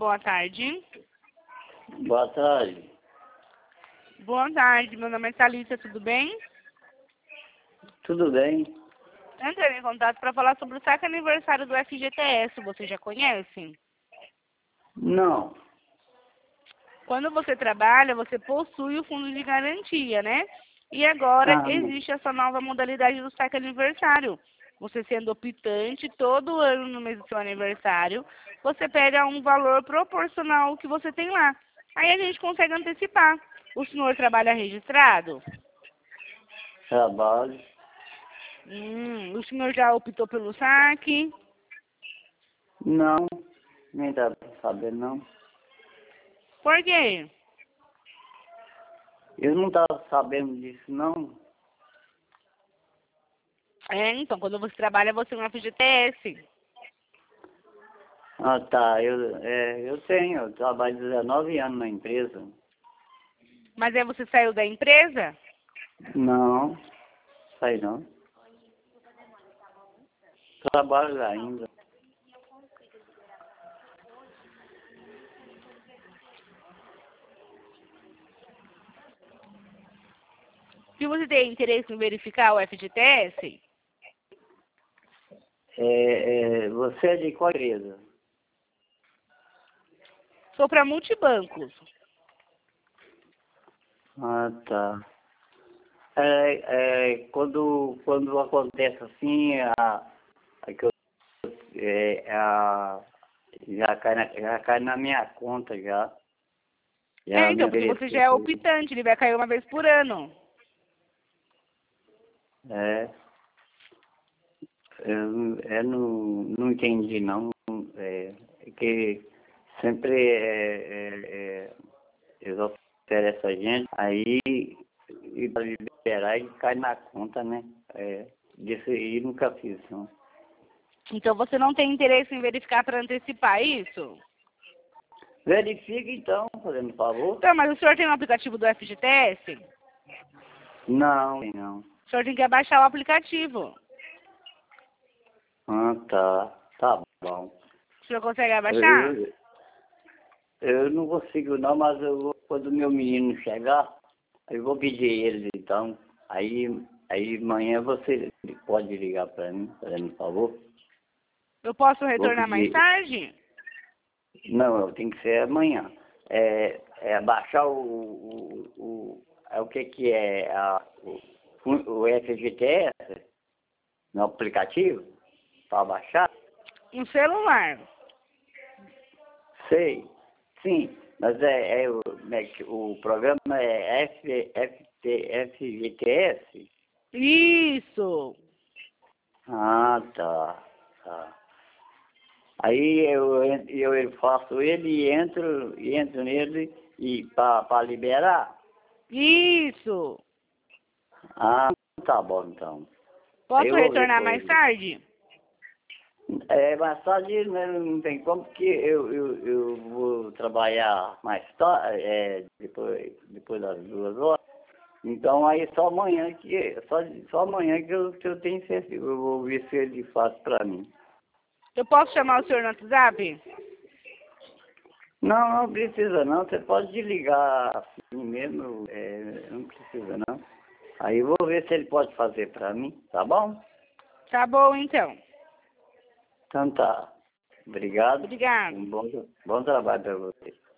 boa tarde. Boa tarde. Boa tarde, meu nome é Thalita, tudo bem? Tudo bem? Entrei em contato para falar sobre o saque aniversário do FGTS, você já conhece? Não. Quando você trabalha, você possui o fundo de garantia, né? E agora Não. existe essa nova modalidade do saque aniversário. Você sendo optante, todo ano no mês do seu aniversário, você pega um valor proporcional ao que você tem lá. Aí a gente consegue antecipar. O senhor trabalha registrado? Trabalho. O senhor já optou pelo saque? Não. Nem dá pra saber, não. Por quê? Eu não estava sabendo disso, não. Então, quando você trabalha, você é um FGTS. Ah, tá. Eu trabalho 19 anos na empresa. Mas aí você saiu da empresa? Não. Sei não. Trabalho lá ainda. Se você tem interesse em verificar o FGTS, Você é de qual empresa? sou para multibancos. Ah, tá. Quando acontece assim, a que eu, já cai na minha conta já. Já me Então, porque você já ofereceu é tudo. optante, ele vai cair uma vez por ano. É, eu não entendi não. É que sempre eles oferecem a gente, aí e para liberar e cai na conta, né? Disso aí nunca fiz, não. Então, você não tem interesse em verificar para antecipar isso? Verifique então, fazendo favor. Então, mas o senhor tem um aplicativo do FGTS? Não, não. O senhor tem que abaixar o aplicativo. Ah, tá. Tá bom. O senhor consegue abaixar? Eu, eu não consigo não, mas quando o meu menino chegar, eu vou pedir eles então. Aí amanhã você pode ligar para mim, fazendo favor. Eu posso Vou retornar mais pedir. tarde? Não, tem que ser amanhã. Baixar o que é o FGTS no aplicativo para baixar? Um celular. Sei, sim, mas o programa é FGTS? Isso. Ah, tá, tá. Aí eu faço ele e entro nele e para liberar? Isso. Ah, tá bom então. Aí Posso eu vou ver retornar com mais ele. tarde? Mais tarde né, não tem como, porque eu vou trabalhar mais tarde, depois das 2 horas. Então aí só amanhã que eu tenho certeza. Eu vou ver se ele faz para mim. Eu posso chamar o senhor no WhatsApp? Não, não precisa não. Você pode ligar assim mesmo. Não precisa não. Aí eu vou ver se ele pode fazer para mim, tá bom? Tá bom, então. Então tá. Obrigado. Obrigada. Um bom trabalho para você.